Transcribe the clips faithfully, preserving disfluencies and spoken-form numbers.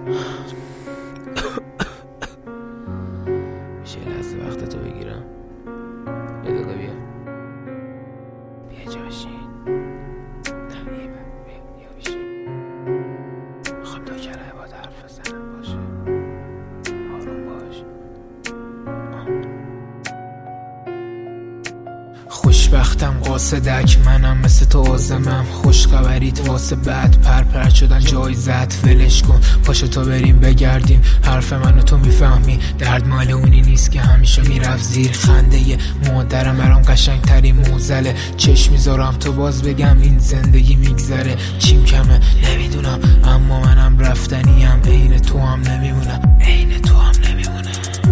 میشه یه لحظه وقتتو بگیرم؟ یه دقیقه بیا بیا جا بشین. نه یه بیا بیا بشین. میخوام دو کلمه باهات حرف بزنم. باشه آروم باش. خوشبختم قاصدک منم مثل تو آزمم. خوشخبریت واسه بعد پر پر شدن جایزت ولش کن. پاشو تا بریم بگردیم. حرف منو تو میفهمی. درد مال اونی نیست که همیشه میرفت زیر خنده ی مادرم. برام قشنگ ترین موزله. چشم میذارم تو باز بگم این زندگی میگذره. چیم کمه نمیدونم اما منم رفتنیم. عین تو هم نمیمونم. عین تو هم نمیمونم.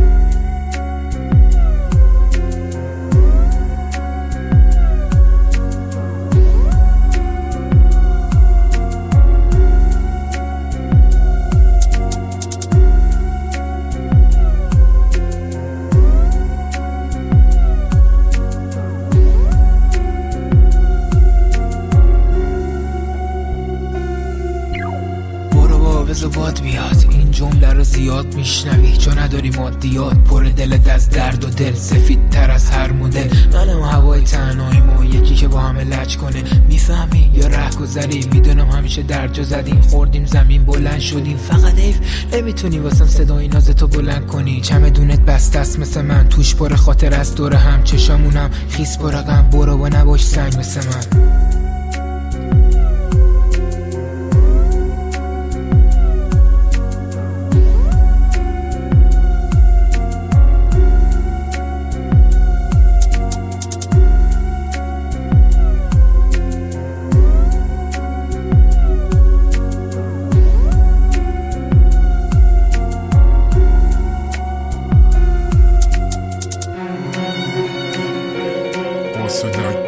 بذار باد بیاد. این جمله رو زیاد میشنوی چون نداری مادیات. پر دلت از درد و دل سفید تر از هر مدل. منم هوای تنهاییم و یکی که با همه لج کنه. میفهمی یا ره گذری؟ میدونم همیشه درجا زدیم. خوردیم زمین بلند شدیم. فقط حیف نمیتونی واسم صدای نازتو بلند کنی. چمدونت بسته است مثل من. توش پر خاطر از دور هم. چشامونم خیس پر غم. برو و نباش سنگ مثل من. قاصدک